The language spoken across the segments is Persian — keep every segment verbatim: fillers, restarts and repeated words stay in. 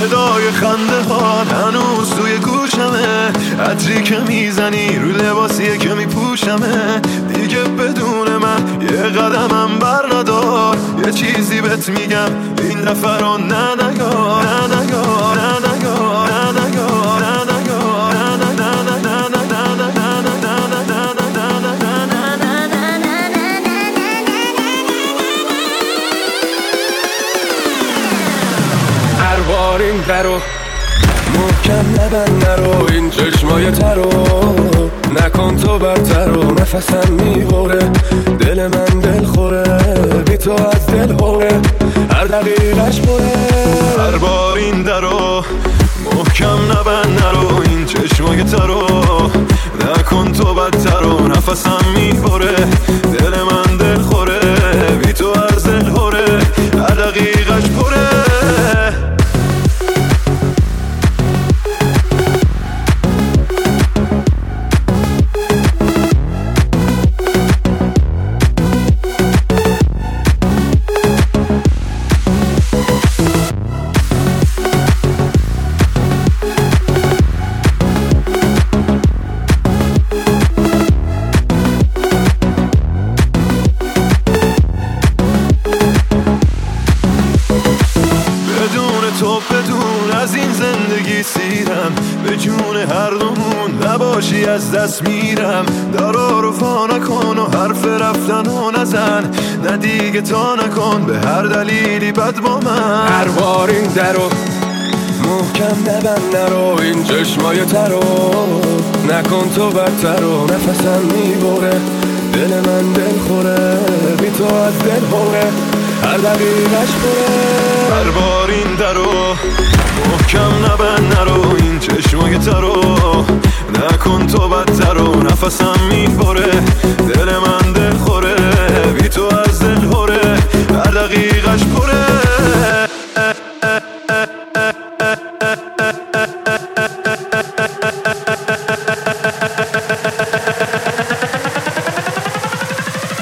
صدای خنده ها هنوز توی گوشمه، عطری که میزنی رو لباسیه که میپوشمه. دیگه بدون من یه قدمم بر ندار، یه چیزی بهت میگم این دفعه رو نه نگار، نه نگار، نه نگار، نه نگار، نه نگار، نه هر بار این درو محکم نبند نرو، این چشمای ترو نکن تو بدتر رو. نفسم میبره دل من دل خوره، بی تو از دل هوره هر دقیقش پره. هر بار این درو محکم نبند نرو، این چشمای ترو نکن تو بدتر رو. نفسم میبره دل من دل خوره، بی تو از دل هوره هر دقیقش پره. تو بدون از این زندگی سیرم، به جون هر دومون نباشی از دست میرم. درا رو فا نکن و حرف رفتن و نزن، نه دیگه تا نکن به هر دلیلی بد با من. هر بار این درو محکم نبند نرو، این چشمای ترو نکن تو بدتر رو. نفسم میبره دل من دل خوره، بی تو از دل هوره هر دقیقش پره. هر بار این درو محکم نبند نرو، این چشمای ترو نکن تو بدتر رو. نفسم میبره دل من دل خوره، بی تو از دل هوره هر دقیقش پره.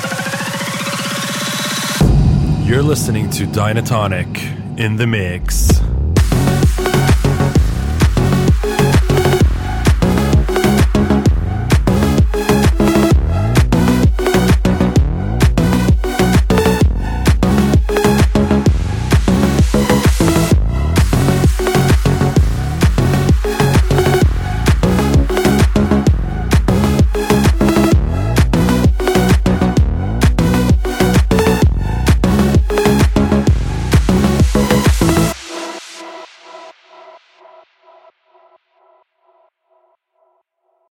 You're listening to Dynatonic in the mix.